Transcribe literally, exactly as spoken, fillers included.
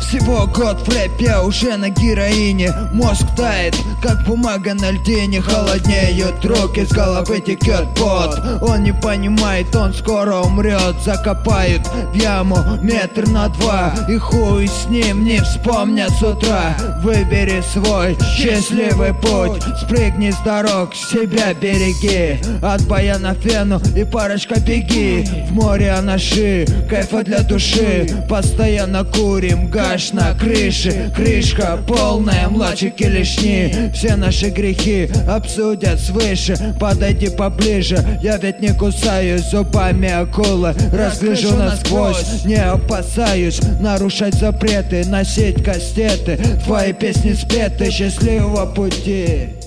Всего год в рэпе, уже на героине. Мозг тает, как бумага на льдине. Холоднеют руки, с головы текет пот. Он не понимает, он скоро умрет. Закопают в яму метр на два, и хуй с ним не вспомнят с утра. Выбери свой счастливый путь, спрыгни с дорог, себя береги. От боя на фену и парочка беги. В море анаши, кайфа для души. Постоянно курим, гаш на крыше. Крышка полная, младшики лишние. Все наши грехи обсудят свыше. Подойди поближе, я ведь не кусаюсь зубами акулы. Разгляжу насквозь, не опасаюсь нарушать запреты, носить кастеты. Твои песни спеты, счастливого пути.